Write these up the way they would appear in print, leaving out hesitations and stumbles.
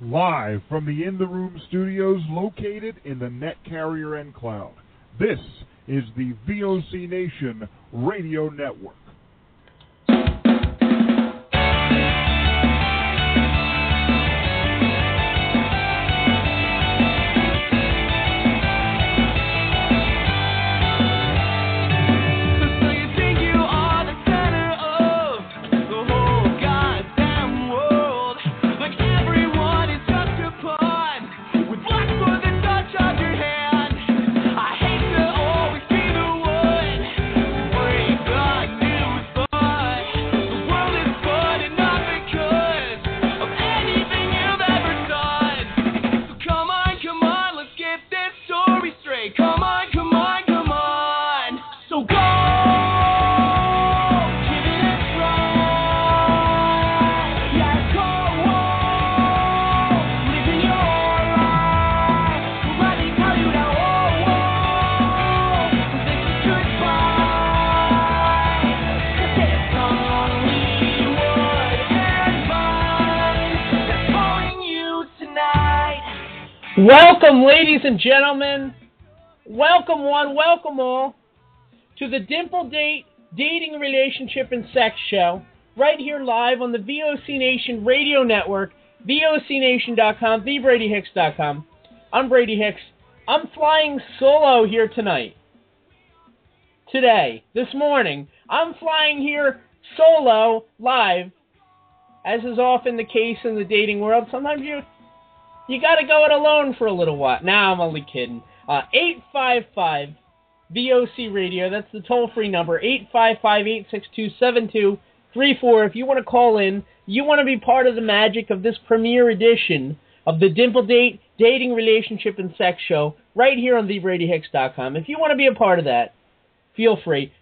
Live from the In the Room studios located in the Net Carrier and Cloud. This is the VOC Nation Radio Network. Welcome, ladies and gentlemen. Welcome one, welcome all to the Dimple Date Dating, Relationship, and Sex Show right here live on the VOC Nation Radio Network, VOCNation.com, TheBradyHicks.com. I'm Brady Hicks. I'm flying solo here tonight. This morning, I'm flying here solo, live, as is often the case in the dating world. Sometimes you got to go it alone for a little while. Nah, I'm only kidding. 855-VOC Radio. That's the toll-free number, 855-862-7234. If you want to call in, you want to be part of the magic of this premiere edition of the Dimple Date Dating, Relationship, and Sex Show right here on TheBradyHicks.com. If you want to be a part of that, feel free.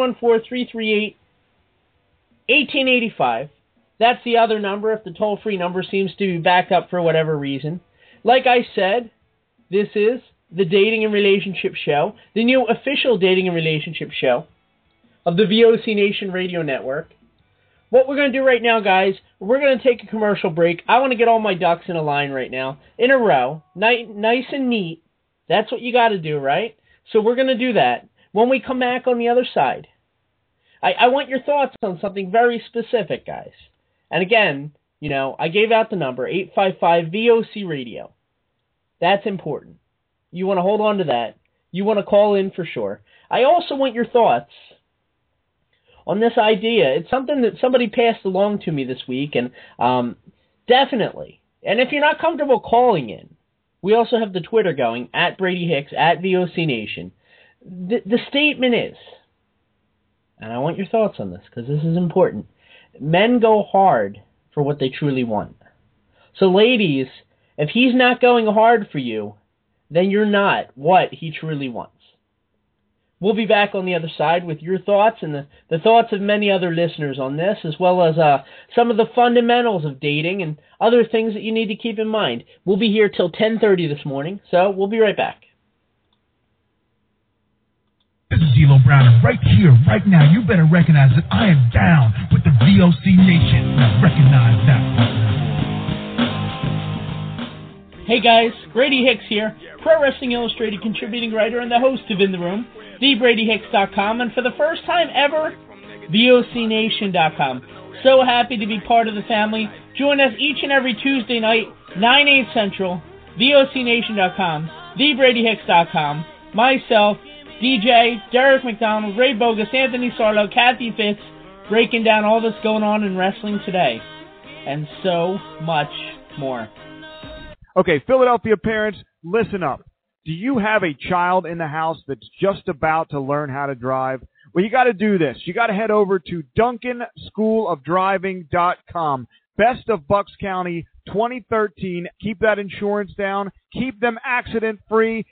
914-338-1885. That's the other number if the toll-free number seems to be backed up for whatever reason. Like I said, this is the Dating and Relationship Show, the new official Dating and Relationship Show of the VOC Nation Radio Network. What we're going to do right now, guys, we're going to take a commercial break. I want to get all my ducks in a line right now, in a row, nice and neat. That's what you got to do, right? So we're going to do that. When we come back on the other side, I want your thoughts on something very specific, guys. And again, you know, I gave out the number, 855-VOC Radio. That's important. You want to hold on to that. You want to call in for sure. I also want your thoughts on this idea. It's something that somebody passed along to me this week, and definitely. And if you're not comfortable calling in, we also have the Twitter going, at Brady Hicks, at VOC Nation. The statement is, and I want your thoughts on this because this is important, men go hard for what they truly want. So ladies, if he's not going hard for you, then you're not what he truly wants. We'll be back on the other side with your thoughts and the thoughts of many other listeners on this, as well as some of the fundamentals of dating and other things that you need to keep in mind. We'll be here till 10:30 this morning, so we'll be right back. This is D'Lo Brown, and right here, right now, you better recognize that I am down with the VOC Nation. Now recognize that. Hey guys, Brady Hicks here, Pro Wrestling Illustrated contributing writer and the host of In the Room, TheBradyHicks.com, and for the first time ever, VOCNation.com. So happy to be part of the family. Join us each and every Tuesday night, 9/8 Central, VOCNation.com, TheBradyHicks.com, myself, DJ, Derek McDonald, Ray Bogus, Anthony Sarlo, Kathy Fitz, breaking down all that's going on in wrestling today, and so much more. Okay, Philadelphia parents, listen up. Do you have a child in the house that's just about to learn how to drive? Well, you got to do this. You got to head over to DuncanschoolofDriving.com. Best of Bucks County 2013. Keep that insurance down. Keep them accident-free.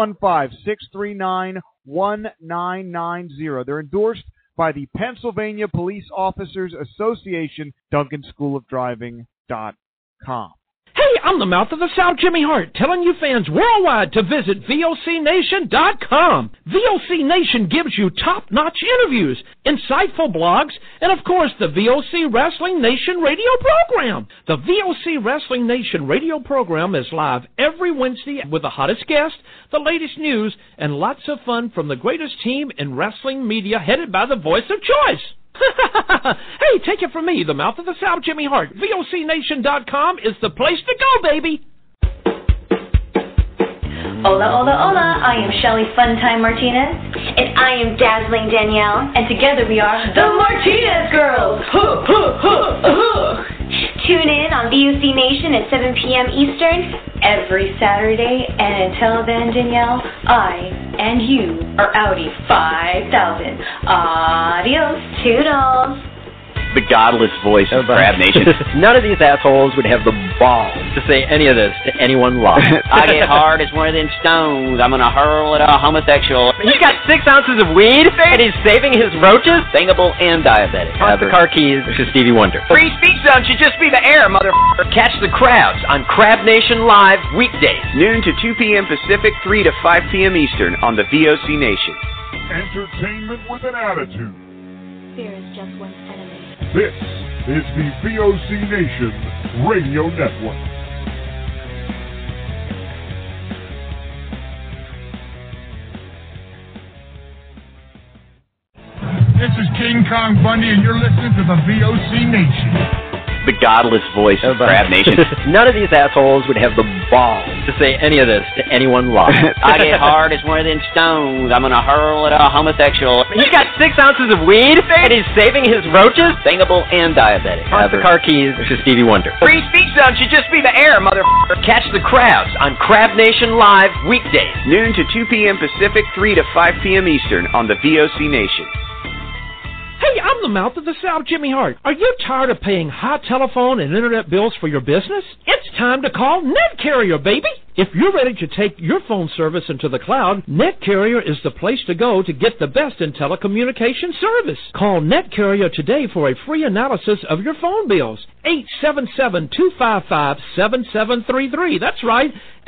215-639-1990. They're endorsed by the Pennsylvania Police Officers Association, DuncanschoolofDriving.com. Hey, I'm the mouth of the South, Jimmy Hart, telling you fans worldwide to visit VOCNation.com. VOC Nation gives you top-notch interviews, insightful blogs, and, of course, the VOC Wrestling Nation radio program. The VOC Wrestling Nation radio program is live every Wednesday with the hottest guests, the latest news, and lots of fun from the greatest team in wrestling media headed by the voice of choice. Hey, take it from me, the mouth of the South, Jimmy Hart. VOCNation.com is the place to go, baby. Hola, hola, hola. I am Shelly Funtime Martinez. And I am Dazzling Danielle. And together we are the Martinez Girls. Tune in on VOC Nation at 7 p.m. Eastern every Saturday. And until then, Danielle, I and you are Audi 5000. Adios, toodles. The godless voice of Crab Nation. None of these assholes would have the balls to say any of this to anyone live. I get hard as one of them stones. I'm gonna hurl at a homosexual. He's got 6 ounces of weed, and he's saving his roaches. Singable and diabetic. Toss the car keys to Stevie Wonder. Free speech zone should just be the air, motherfucker. Catch the crowds on Crab Nation Live weekdays, noon to 2 p.m. Pacific, 3 to 5 p.m. Eastern on the VOC Nation. Entertainment with an attitude. Fear is just one's enemy. This is the VOC Nation Radio Network. This is King Kong Bundy, and you're listening to the VOC Nation. The godless voice of Crab Nation. None of these assholes would have the balls to say any of this to anyone live. I get hard as one of them stones. I'm gonna hurl at a homosexual. He's got 6 ounces of weed, and he's saving his roaches. Singable and diabetic. Toss the car keys to Stevie Wonder. Free speech zone should just be the air, motherfucker. Catch the crowds on Crab Nation Live weekdays, noon to 2 p.m. Pacific, 3 to 5 p.m. Eastern on the VOC Nation. Hey, I'm the mouth of the South, Jimmy Hart. Are you tired of paying high telephone and internet bills for your business? It's time to call NetCarrier, baby. If you're ready to take your phone service into the cloud, NetCarrier is the place to go to get the best in telecommunication service. Call NetCarrier today for a free analysis of your phone bills. 877-255-7733. That's right,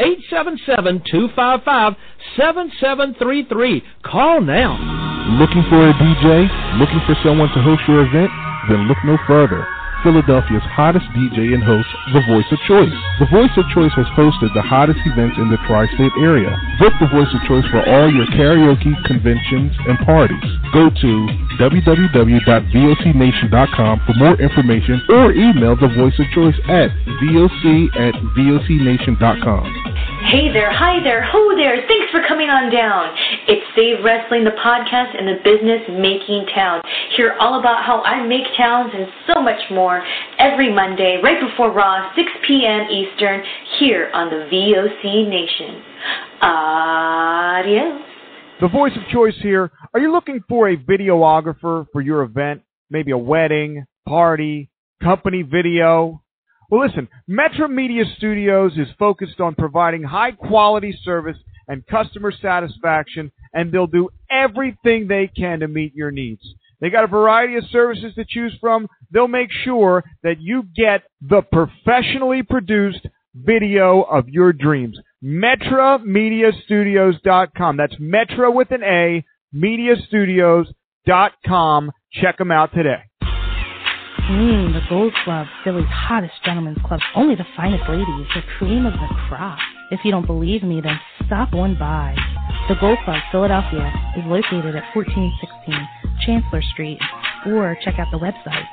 877-255-7733. Call now. Looking for a DJ? Looking for someone to host your event? Then look no further. Philadelphia's hottest DJ and host, The Voice of Choice. The Voice of Choice has hosted the hottest events in the tri-state area. Book The Voice of Choice for all your karaoke, conventions, and parties. Go to www.vocnation.com for more information or email The Voice of Choice at voc@vocnation.com. Hey there, hi there, ho there, thanks for coming on down. It's Save Wrestling, the podcast in the business making town. Hear all about how I make towns and so much more every Monday, right before Raw, 6 p.m. Eastern, here on the VOC Nation. Adios. The Voice of Choice here. Are you looking for a videographer for your event? Maybe a wedding, party, company video? Well, listen, Metro Media Studios is focused on providing high-quality service and customer satisfaction, and they'll do everything they can to meet your needs. They got a variety of services to choose from. They'll make sure that you get the professionally produced video of your dreams. MetroMediaStudios.com. That's Metro with an A, MediaStudios.com. Check them out today. The Gold Club, Philly's hottest gentlemen's club. Only the finest ladies, the cream of the crop. If you don't believe me, then stop on by. The Gold Club, Philadelphia, is located at 1416 Chancellor Street, or check out the website,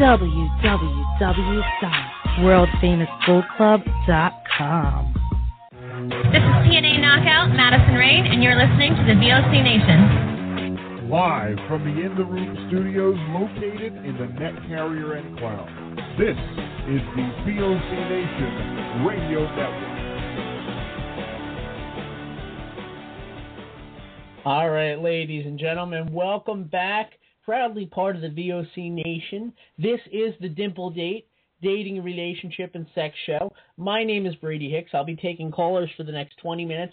www.worldfamousgoldclub.com. This is TNA Knockout, Madison Rain, and you're listening to the VOC Nation. Live from the In the Room studios located in the NetCarrier and Cloud. This is the VOC Nation Radio Network. All right, ladies and gentlemen, welcome back. Proudly part of the VOC Nation. This is the Dimple Date. dating, relationship, and sex show. My name is Brady Hicks. I'll be taking callers for the next 20 minutes.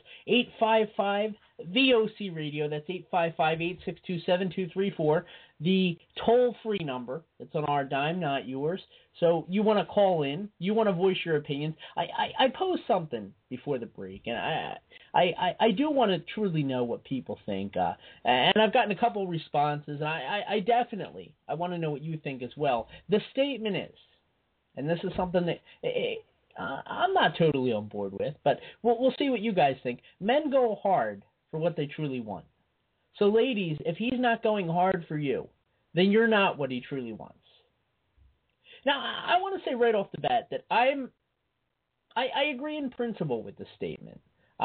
855-VOC Radio. That's 855-862-7234. The toll-free number. It's on our dime, not yours. So you want to call in. You want to voice your opinions. I posed something before the break, and I do want to truly know what people think. And I've gotten a couple responses, and I definitely want to know what you think as well. The statement is, and this is something that I'm not totally on board with, but we'll see what you guys think. Men go hard for what they truly want. So, ladies, if he's not going hard for you, then you're not what he truly wants. Now, I want to say right off the bat that I agree in principle with this statement.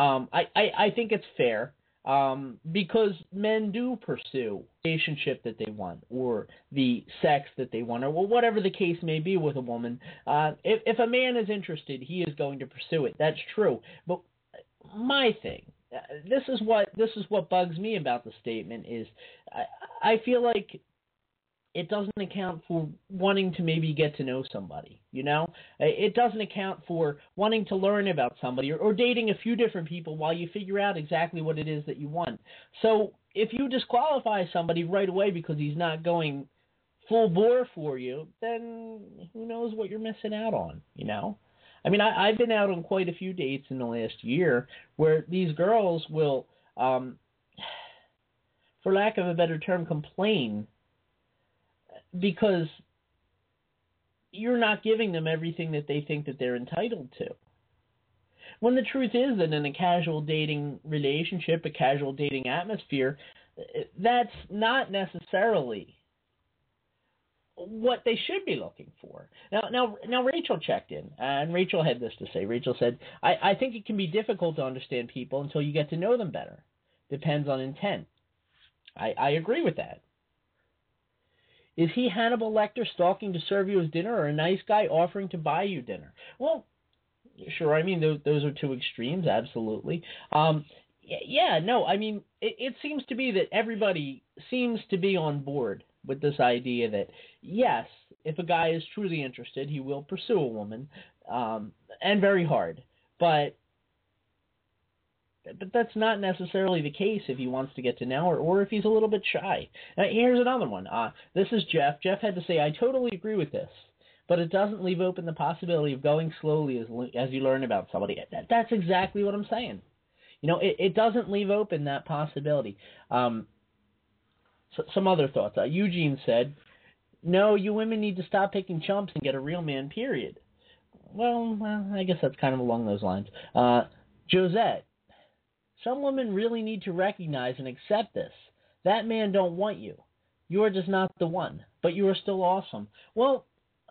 I think it's fair. Because men do pursue the relationship that they want, or the sex that they want, or whatever the case may be with a woman. If a man is interested, he is going to pursue it. That's true. But my thing, this is what bugs me about the statement is, I feel like it doesn't account for wanting to maybe get to know somebody, you know? It doesn't account for wanting to learn about somebody or dating a few different people while you figure out exactly what it is that you want. So if you disqualify somebody right away because he's not going full bore for you, then who knows what you're missing out on, you know? I mean, I've been out on quite a few dates in the last year where these girls will, for lack of a better term, complain because you're not giving them everything that they think that they're entitled to. When the truth is that in a casual dating relationship, a casual dating atmosphere, that's not necessarily what they should be looking for. Now, Rachel checked in, and Rachel had this to say. Rachel said, I think it can be difficult to understand people until you get to know them better. Depends on intent. I agree with that. Is he Hannibal Lecter stalking to serve you as dinner, or a nice guy offering to buy you dinner? Well, sure, I mean, those are two extremes, absolutely. It seems to be that everybody seems to be on board with this idea that, yes, if a guy is truly interested, he will pursue a woman, and very hard. But that's not necessarily the case if he wants to get to know her, or if he's a little bit shy. Now, here's another one. This is Jeff. Jeff had to say, I totally agree with this, but it doesn't leave open the possibility of going slowly as you learn about somebody. That's exactly what I'm saying. You know, it doesn't leave open that possibility. Some other thoughts. Eugene said, no, you women need to stop picking chumps and get a real man, period. Well, I guess that's kind of along those lines. Josette, some women really need to recognize and accept this. That man don't want you. You are just not the one, but you are still awesome. Well,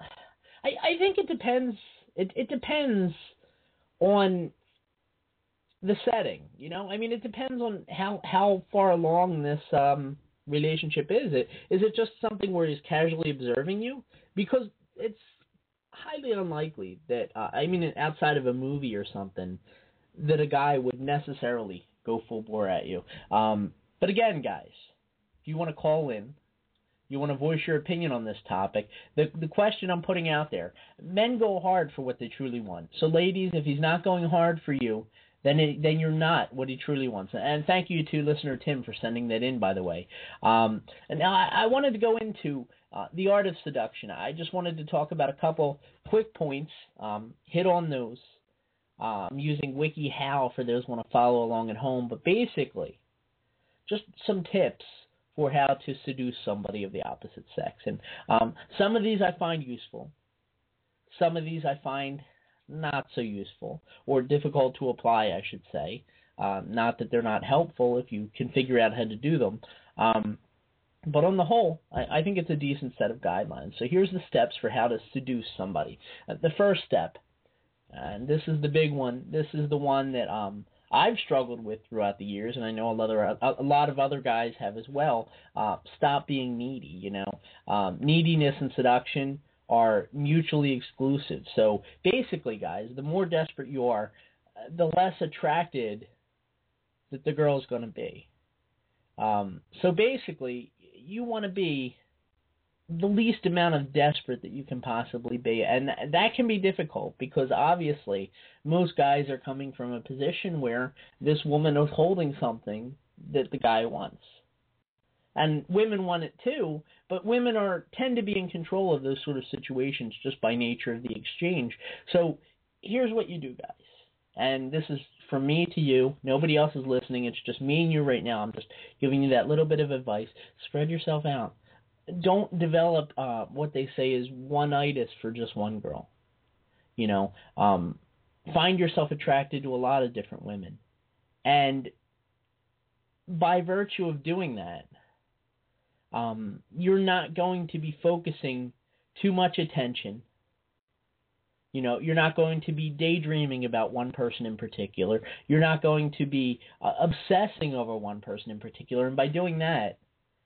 I think it depends. It depends on the setting, you know? I mean, it depends on how far along this relationship is. Is it just something where he's casually observing you? Because it's highly unlikely that, outside of a movie or something, that a guy would necessarily go full bore at you. But again, guys, if you want to call in, you want to voice your opinion on this topic, the question I'm putting out there, men go hard for what they truly want. So ladies, if he's not going hard for you, then you're not what he truly wants. And thank you to listener Tim for sending that in, by the way. And now I wanted to go into the art of seduction. I just wanted to talk about a couple quick points, hit on those. I'm using WikiHow for those who want to follow along at home, but basically, just some tips for how to seduce somebody of the opposite sex. And some of these I find useful. Some of these I find not so useful, or difficult to apply, I should say. Not that they're not helpful if you can figure out how to do them. But on the whole, I think it's a decent set of guidelines. So here's the steps for how to seduce somebody. The first step, and this is the big one. This is the one that I've struggled with throughout the years, and I know a lot of other guys have as well. Stop being needy. You know, neediness and seduction are mutually exclusive. So basically, guys, the more desperate you are, the less attracted that the girl's going to be. So basically, you want to be the least amount of desperate that you can possibly be. And that can be difficult because obviously most guys are coming from a position where this woman is holding something that the guy wants. And women want it too, but women tend to be in control of those sort of situations just by nature of the exchange. So here's what you do, guys. And this is from me to you. Nobody else is listening. It's just me and you right now. I'm just giving you that little bit of advice. Spread yourself out. Don't develop what they say is one-itis for just one girl. You know, find yourself attracted to a lot of different women. And by virtue of doing that, you're not going to be focusing too much attention. You know, you're not going to be daydreaming about one person in particular. You're not going to be obsessing over one person in particular. And by doing that,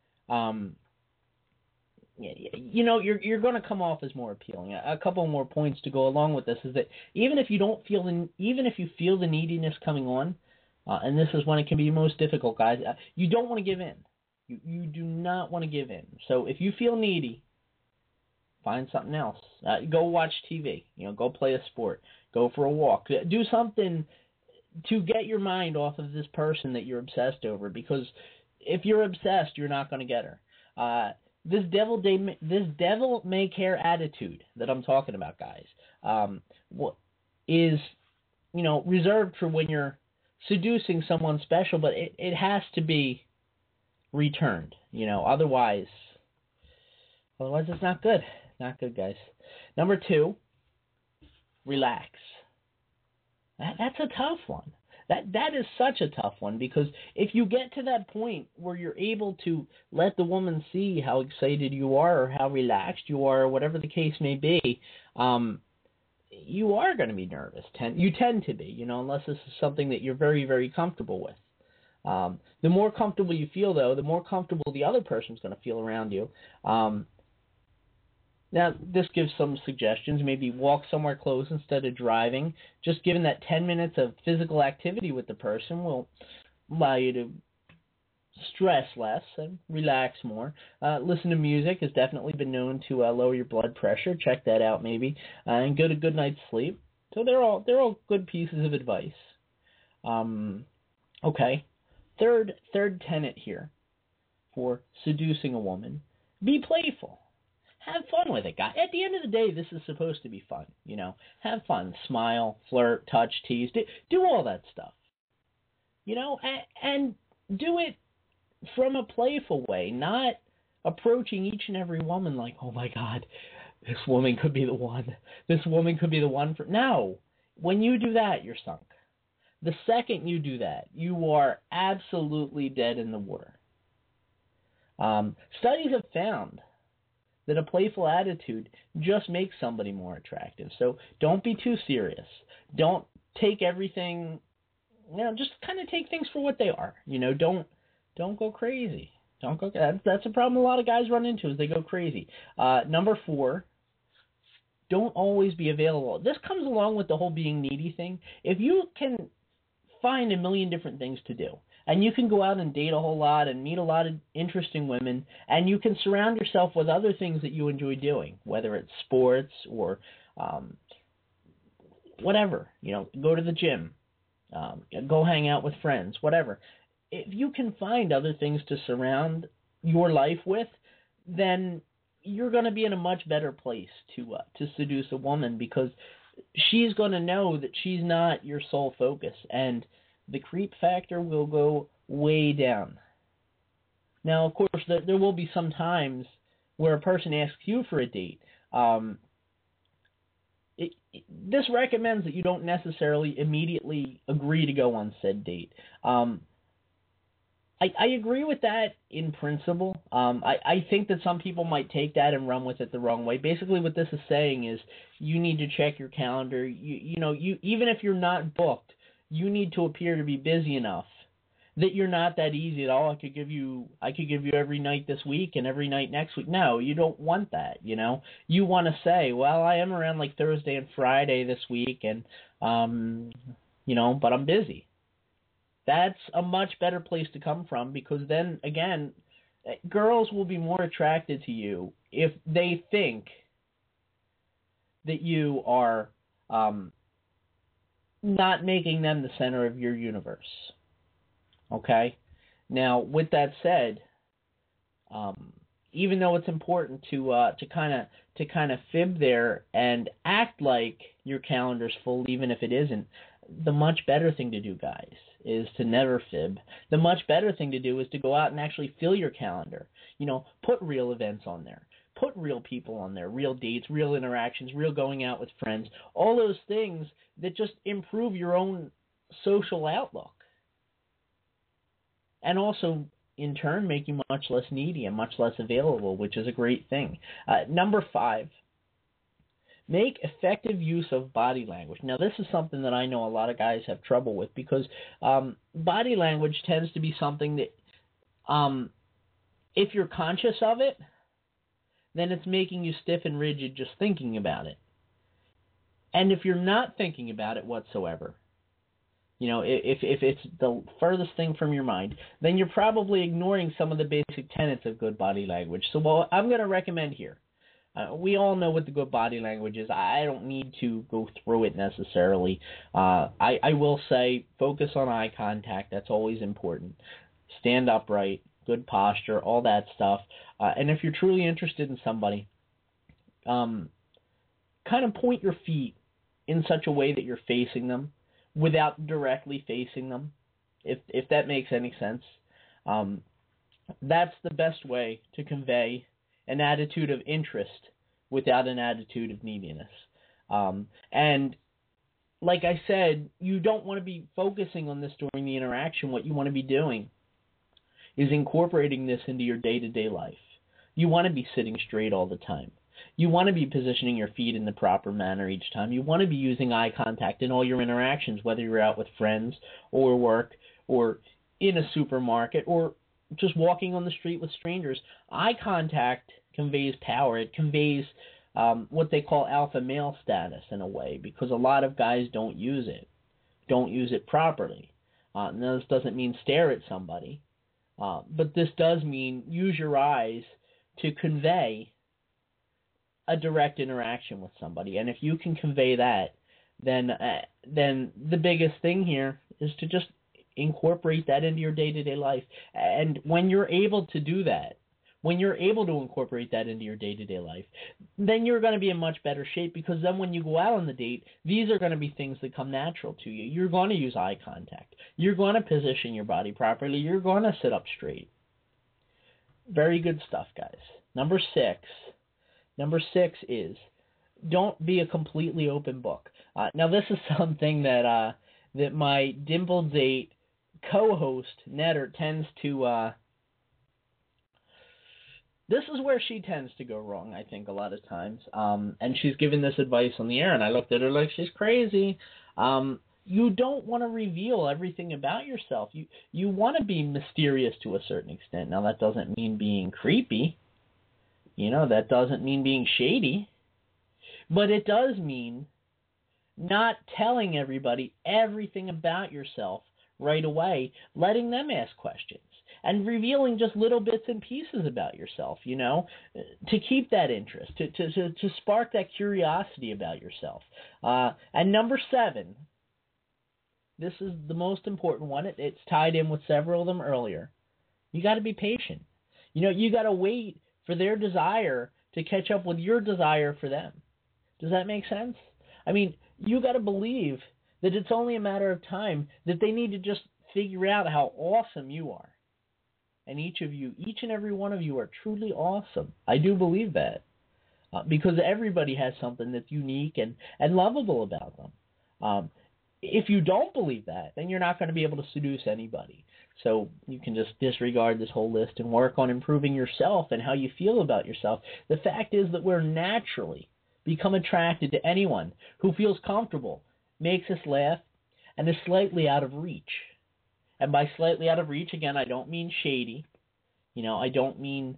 you know, you're going to come off as more appealing. A couple more points to go along with this is that even if you feel the neediness coming on, and this is when it can be most difficult, guys, you don't want to give in. You do not want to give in. So if you feel needy, find something else. Go watch TV. You know, go play a sport. Go for a walk. Do something to get your mind off of this person that you're obsessed over. Because if you're obsessed, you're not going to get her. This devil may care attitude that I'm talking about, guys, is, you know, reserved for when you're seducing someone special, but it has to be returned. You know, otherwise it's not good. Not good, guys. Number 2, relax. That's a tough one. That is such a tough one, because if you get to that point where you're able to let the woman see how excited you are or how relaxed you are or whatever the case may be, you are going to be nervous. You tend to be, you know, unless this is something that you're very, very comfortable with. The more comfortable you feel, though, the more comfortable the other person's going to feel around you. Now, this gives some suggestions. Maybe walk somewhere close instead of driving. Just given that 10 minutes of physical activity with the person will allow you to stress less and relax more. Listen to music has definitely been known to lower your blood pressure. Check that out maybe. And get a good night's sleep. So they're all good pieces of advice. Okay. Third tenet here for seducing a woman. Be playful. Have fun with it, guys. At the end of the day, this is supposed to be fun, you know. Have fun. Smile, flirt, touch, tease. Do all that stuff. You know, and do it from a playful way, not approaching each and every woman like, oh my God, this woman could be the one. This woman could be the one for... No. When you do that, you're sunk. The second you do that, you are absolutely dead in the water. Studies have found that a playful attitude just makes somebody more attractive. So don't be too serious. Don't take everything, you know, just kind of take things for what they are. You know, don't go crazy. That's a problem a lot of guys run into, is they go crazy. Number 4, don't always be available. This comes along with the whole being needy thing. If you can find a million different things to do, and you can go out and date a whole lot and meet a lot of interesting women, and you can surround yourself with other things that you enjoy doing, whether it's sports or whatever. You know, go to the gym, go hang out with friends, whatever. If you can find other things to surround your life with, then you're going to be in a much better place to seduce a woman, because she's going to know that she's not your sole focus, and the creep factor will go way down. Now, of course, there will be some times where a person asks you for a date. This recommends that you don't necessarily immediately agree to go on said date. I agree with that in principle. I think that some people might take that and run with it the wrong way. Basically, what this is saying is you need to check your calendar. You know, even if you're not booked, you need to appear to be busy enough that you're not that easy at all. I could give you every night this week and every night next week. No, you don't want that, you know. You want to say, well, I am around like Thursday and Friday this week, and you know, but I'm busy. That's a much better place to come from, because then, again, girls will be more attracted to you if they think that you are not making them the center of your universe. Okay? Now, with that said, even though it's important to kind of fib there and act like your calendar's full, even if it isn't, the much better thing to do, guys, is to never fib. The much better thing to do is to go out and actually fill your calendar. Put real events on there. Put real people on there, real dates, real interactions, real going out with friends, all those things that just improve your own social outlook. And also, in turn, make you much less needy and much less available, which is a great thing. Number 5, make effective use of body language. Now, this is something that I know a lot of guys have trouble with because body language tends to be something that, if you're conscious of it, then it's making you stiff and rigid just thinking about it. And if you're not thinking about it whatsoever, if it's the furthest thing from your mind, then you're probably ignoring some of the basic tenets of good body language. So what I'm going to recommend here, we all know what the good body language is. I don't need to go through it necessarily. I will say focus on eye contact. That's always important. Stand upright, good posture, all that stuff. And if you're truly interested in somebody, kind of point your feet in such a way that you're facing them without directly facing them, if that makes any sense. That's the best way to convey an attitude of interest without an attitude of neediness. And like I said, you don't want to be focusing on this during the interaction. What you want to be doing is incorporating this into your day-to-day life. You want to be sitting straight all the time. You want to be positioning your feet in the proper manner each time. You want to be using eye contact in all your interactions, whether you're out with friends or work or in a supermarket or just walking on the street with strangers. Eye contact conveys power. It conveys what they call alpha male status in a way, because a lot of guys don't use it properly. Now, this doesn't mean stare at somebody, but this does mean use your eyes to convey a direct interaction with somebody. And if you can convey that, then the biggest thing here is to just incorporate that into your day-to-day life. And when you're able to do that, when you're able to incorporate that into your day-to-day life, then you're going to be in much better shape, because then when you go out on the date, these are going to be things that come natural to you. You're going to use eye contact. You're going to position your body properly. You're going to sit up straight. Very good stuff, guys. Number six is don't be a completely open book. Now, this is something that my Dimple Date co-host, Netter, tends to... this is where she tends to go wrong, I think, a lot of times. And she's given this advice on the air, and I looked at her like she's crazy. You don't want to reveal everything about yourself. You want to be mysterious to a certain extent. Now, that doesn't mean being creepy. That doesn't mean being shady. But it does mean not telling everybody everything about yourself right away, letting them ask questions, and revealing just little bits and pieces about yourself, to keep that interest, to spark that curiosity about yourself. And number 7, this is the most important one. It's tied in with several of them earlier. You got to be patient. You got to wait for their desire to catch up with your desire for them. Does that make sense? I mean, you got to believe that it's only a matter of time, that they need to just figure out how awesome you are. And each and every one of you are truly awesome. I do believe that. Because everybody has something that's unique and lovable about them. If you don't believe that, then you're not going to be able to seduce anybody. So you can just disregard this whole list and work on improving yourself and how you feel about yourself. The fact is that we're naturally become attracted to anyone who feels comfortable, makes us laugh, and is slightly out of reach. And by slightly out of reach, again, I don't mean shady. I don't mean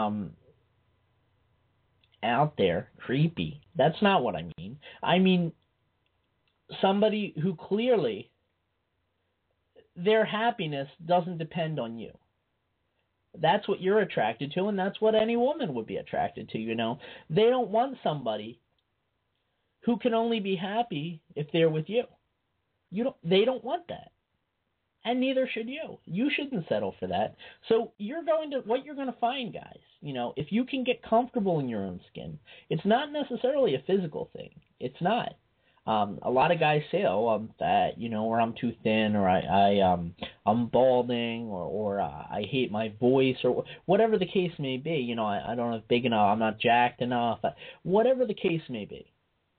out there, creepy. That's not what I mean. I mean somebody who clearly their happiness doesn't depend on you. That's what you're attracted to, and that's what any woman would be attracted to, you know. They don't want somebody who can only be happy if they're with you. They don't want that. And neither should you. You shouldn't settle for that. So what you're going to find, guys, you know, if you can get comfortable in your own skin, it's not necessarily a physical thing. It's not. A lot of guys say, "Oh, I'm fat," you know, or I'm too thin, or I'm balding, or I hate my voice, or whatever the case may be. You know, I don't have big enough, I'm not jacked enough, whatever the case may be.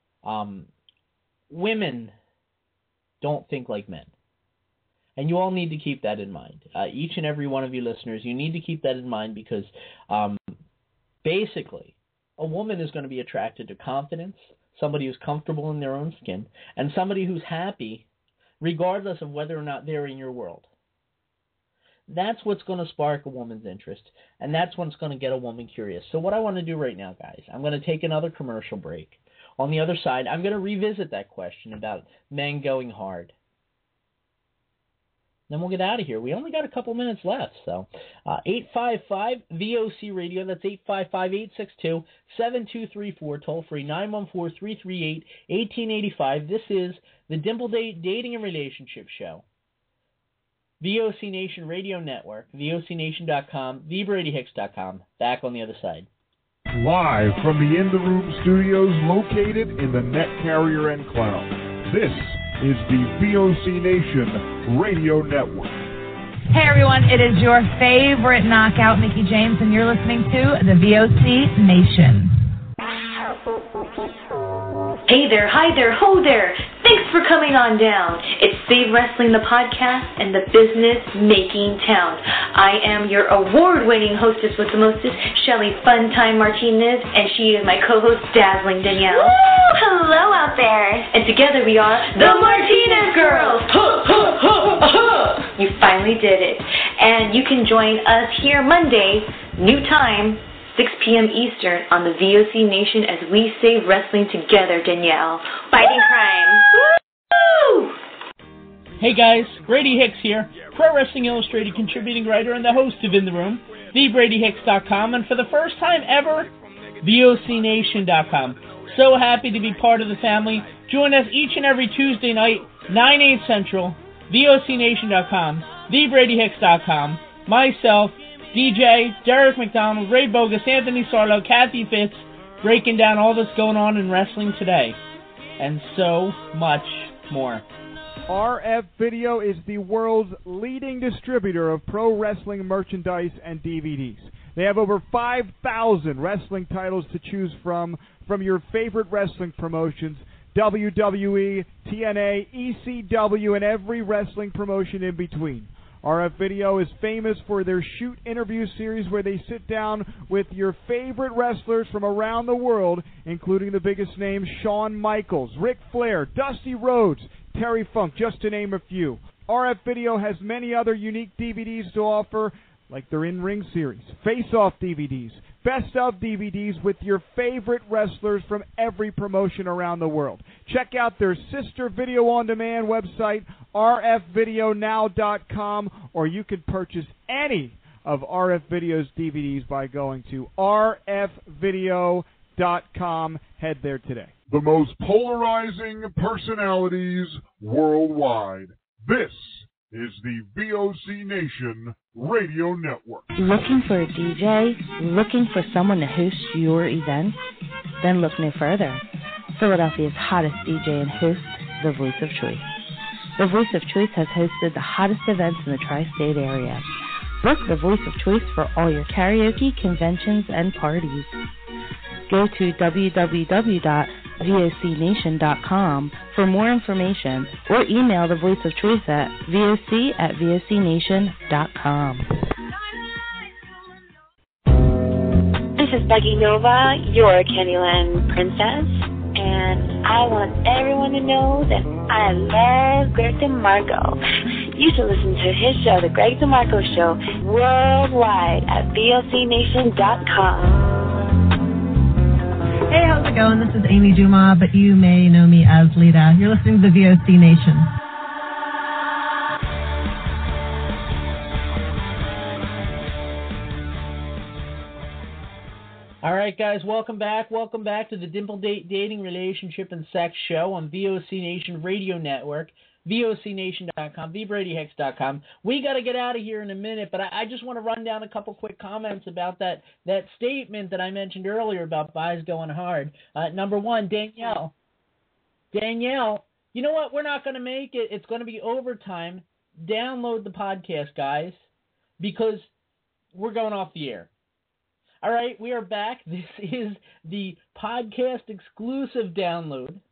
Women don't think like men. And you all need to keep that in mind. Each and every one of you listeners, you need to keep that in mind because basically a woman is going to be attracted to confidence, somebody who's comfortable in their own skin, and somebody who's happy regardless of whether or not they're in your world. That's what's going to spark a woman's interest, and that's what's going to get a woman curious. So what I want to do right now, guys, I'm going to take another commercial break. On the other side, I'm going to revisit that question about men going hard. Then we'll get out of here. We only got a couple minutes left. So 855-VOC Radio. That's 855-862-7234. Toll free 914-338-1885. This is the Dimple Dating and Relationship Show. VOC Nation Radio Network. VOCNation.com. TheBradyHicks.com. Back on the other side. Live from the In the Room studios located in the Net Carrier Enclave. This is the VOC Nation Radio Network. Hey everyone, it is your favorite knockout, Mickey James, and you're listening to the VOC Nation. Hey there, hi there, ho there. Thanks for coming on down. It's Save Wrestling, the podcast, and the business-making town. I am your award-winning hostess with the mostest, Shelly Funtime Martinez, and she is my co-host, Dazzling Danielle. Woo! Hello out there. And together we are the Martinez Girls. You finally did it. And you can join us here Monday, new time, 6 p.m. Eastern on the VOC Nation as we save wrestling together, Danielle. Fighting crime. Woo! Hey guys, Brady Hicks here, Pro Wrestling Illustrated contributing writer and the host of In the Room, TheBradyHicks.com, and for the first time ever, VOCNation.com. So happy to be part of the family. Join us each and every Tuesday night, 9/8 Central, VOCNation.com, TheBradyHicks.com, myself, DJ, Derek McDonald, Ray Bogus, Anthony Sarlo, Kathy Fitz, breaking down all that's going on in wrestling today. And so much more. RF Video is the world's leading distributor of pro wrestling merchandise and DVDs. They have over 5,000 wrestling titles to choose from your favorite wrestling promotions, WWE, TNA, ECW, and every wrestling promotion in between. RF Video is famous for their Shoot interview series where they sit down with your favorite wrestlers from around the world, including the biggest names Shawn Michaels, Ric Flair, Dusty Rhodes, Terry Funk, just to name a few. RF Video has many other unique DVDs to offer, like their In-Ring series, Face-Off DVDs, Best of DVDs with your favorite wrestlers from every promotion around the world. Check out their sister video-on-demand website, rfvideonow.com, or you can purchase any of RF Video's DVDs by going to rfvideo.com. Head there today. The most polarizing personalities worldwide. This is the VOC Nation Radio Network. Looking for a DJ? Looking for someone to host your event? Then look no further. Philadelphia's hottest DJ and host, The Voice of Choice. The Voice of Choice has hosted the hottest events in the tri-state area. Book The Voice of Choice for all your karaoke, conventions, and parties. Go to www.vocnation.com for more information or email The Voice of Choice at voc@vocnation.com. This is Becky Nova, your Candyland princess, and I want everyone to know that I love Greg DeMarco. You should listen to his show, The Greg DeMarco Show, worldwide at vocnation.com. Hey, how's it going? This is Amy Dumas, but you may know me as Lita. You're listening to the VOC Nation. All right, guys, welcome back. Welcome back to the Dimple Dating, Relationship, and Sex Show on VOC Nation Radio Network, VOCNation.com, VBradyHicks.com. We got to get out of here in a minute, but I just want to run down a couple quick comments about that statement that I mentioned earlier about guys going hard. Number one, Danielle, you know what? We're not going to make it. It's going to be overtime. Download the podcast, guys, because we're going off the air. All right, we are back. This is the podcast exclusive download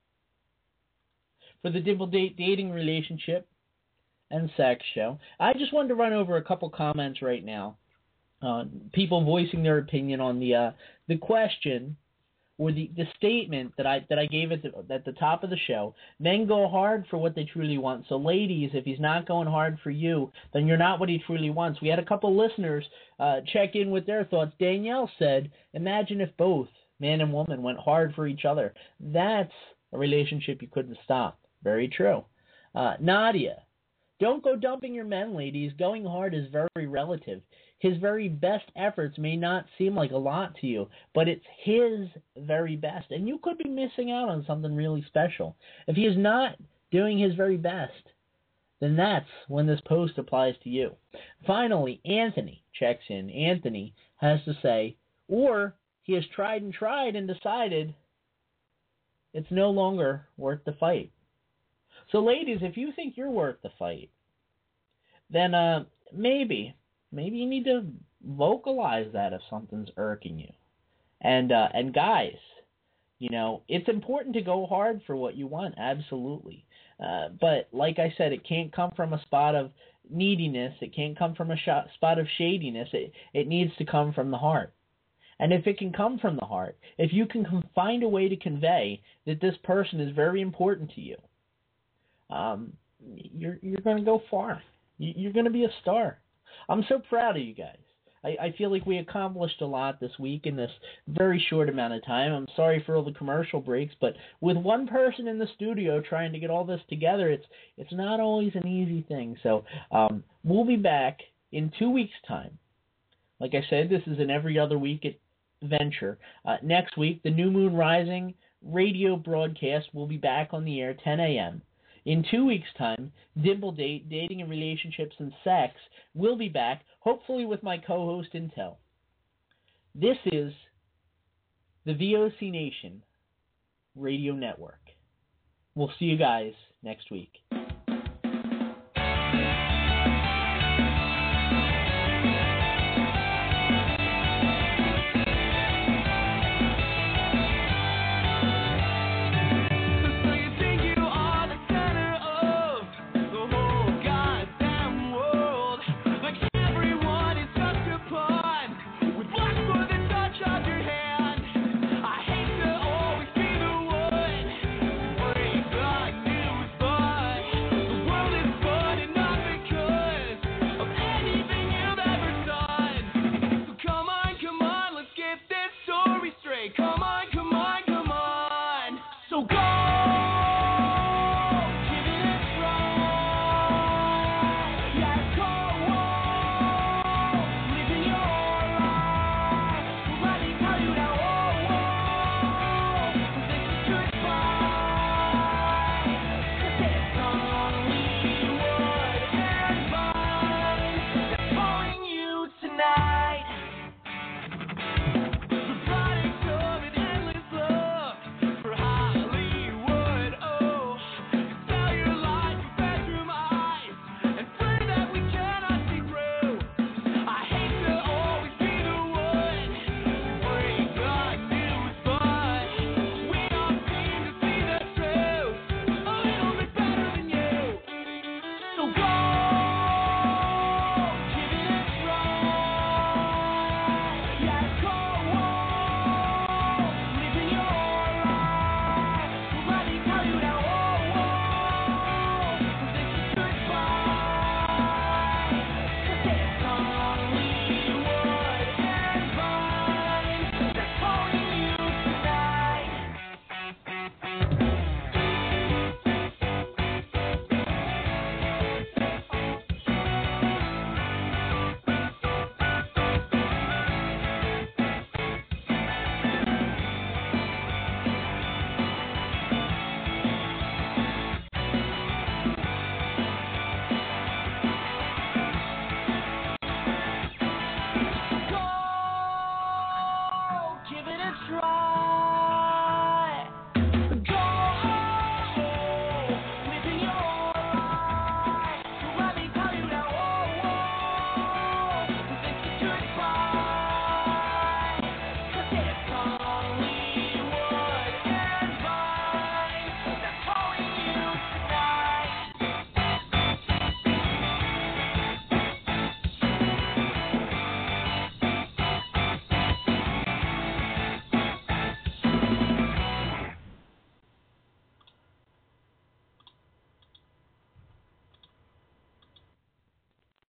for the Dimple Dating, Relationship, and Sex Show. I just wanted to run over a couple comments right now. People voicing their opinion on the question or the statement that I gave at the top of the show. Men go hard for what they truly want. So ladies, if he's not going hard for you, then you're not what he truly wants. We had a couple listeners check in with their thoughts. Danielle said, imagine if both man and woman went hard for each other. That's a relationship you couldn't stop. Very true. Nadia, don't go dumping your men, ladies. Going hard is very relative. His very best efforts may not seem like a lot to you, but it's his very best. And you could be missing out on something really special. If he is not doing his very best, then that's when this post applies to you. Finally, Anthony checks in. Anthony has to say, or he has tried and decided it's no longer worth the fight. So ladies, if you think you're worth the fight, then maybe you need to vocalize that if something's irking you. And guys, you know, it's important to go hard for what you want, absolutely. But like I said, it can't come from a spot of neediness. It can't come from a spot of shadiness. It needs to come from the heart. And if it can come from the heart, if you can find a way to convey that this person is very important to you, you're going to go far. You're going to be a star. I'm so proud of you guys. I feel like we accomplished a lot this week in this very short amount of time. I'm sorry for all the commercial breaks, but with one person in the studio trying to get all this together, it's not always an easy thing. So we'll be back in 2 weeks' time. Like I said, this is an every other week venture. Next week, the New Moon Rising radio broadcast will be back on the air 10 a.m. In 2 weeks' time, Dimple Dating and Relationships and Sex will be back, hopefully with my co-host Intel. This is the VOC Nation Radio Network. We'll see you guys next week.